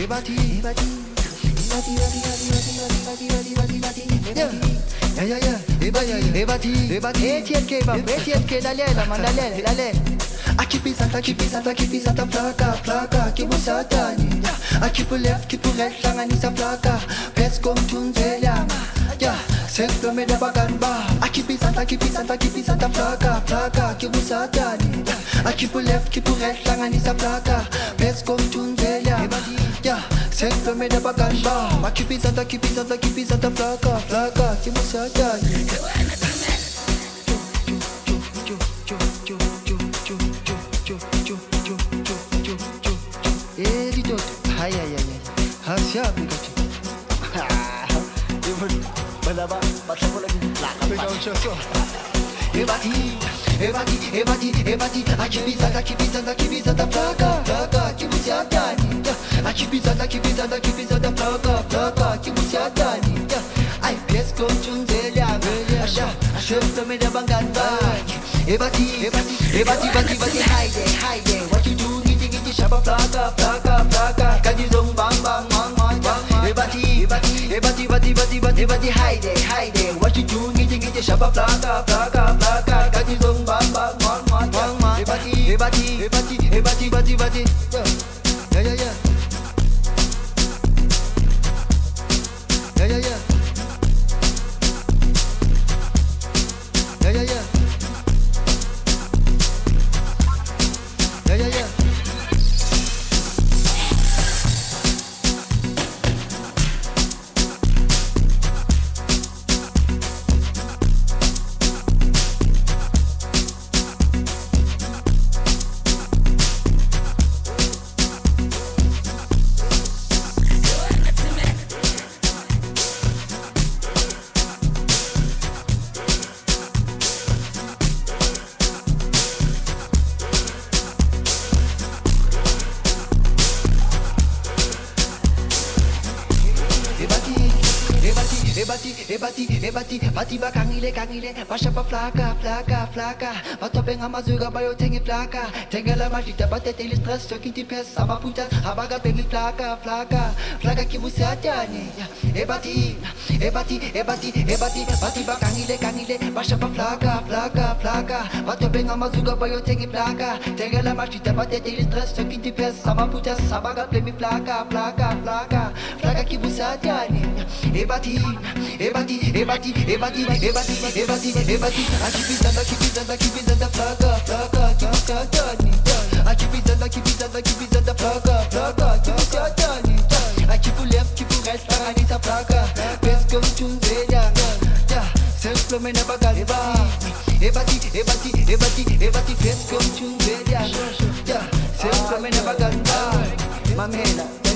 Aqui pisata, flaca, que musatani. Aqui pro left, aqui pro right, hlanganisa flaca. Pes com tunzelha, sempre me dabagan ba. Aqui pisata, flaca, que musatani. Aqui pro left, aqui pro right, hlanganisa flaca. Pes com tunzelha, sempre me dabagan ba. Aqui pisata, flaca, que musatani. Ebati, aqui pisada, flaca, que você adane. Aqui pisada, flaca, que você adane. Ai, pesco tunzelha, achou também da banganda. Ebati, hide, what you do, giti, shaba, flaca, cadizão, bang, Ebati, hide, what you do, giti, shaba, flaca, cadizão, bang, Ebati, yeah. Bati ba kangile, basha pa flaca, bato benga mazuga bayo tengi flaca, tenga la magita bate tele stress, kinti pes, sama puta, abaga bengi flaca, ki você atane. Ebati, bati ba kangile, basha pa flaca, bato benga mazuga bayo tengi flaca, tenga la magita bate tele stress, kinti pes, sama puta, abaga bengi flaca, ki você atane. Ebati, aqui pisada, flaca, que você atane. Aqui pisada, flaca, que você atane. Aqui pro left, aqui pro right, hlanganisa flaca. Pesca tunzelha, sempre me dabagan. Ebati, pesca tunzelha, sempre me dabagan. Mamela.